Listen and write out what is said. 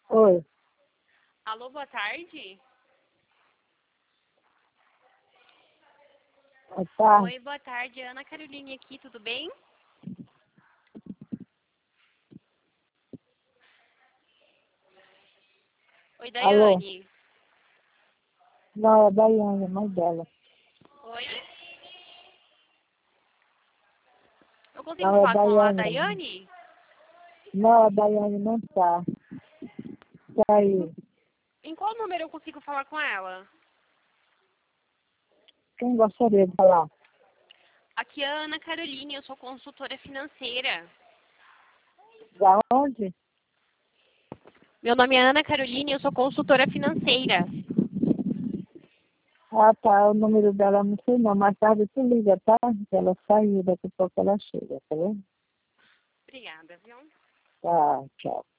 Oi, Alô, boa tarde. boa tarde. Oi, boa tarde. Ana Caroline aqui, tudo bem? Oi, Alô? Daiane. Não, é a Daiane, mãe dela. Oi? Eu consigo Não, é a falar com a Daiane. Daiane? Não, a Daiane não tá. Saiu. Em qual número eu consigo falar com ela? Quem gostaria de falar? Aqui é a Ana Caroline, eu sou consultora financeira. Da onde? Meu nome é Ana Caroline, eu sou consultora financeira. Ah, tá. O número dela não sei não. Mais tarde tu liga, tá? Ela saiu, daqui a pouco ela chega, tá vendo? Obrigada, viu? Tá, tchau.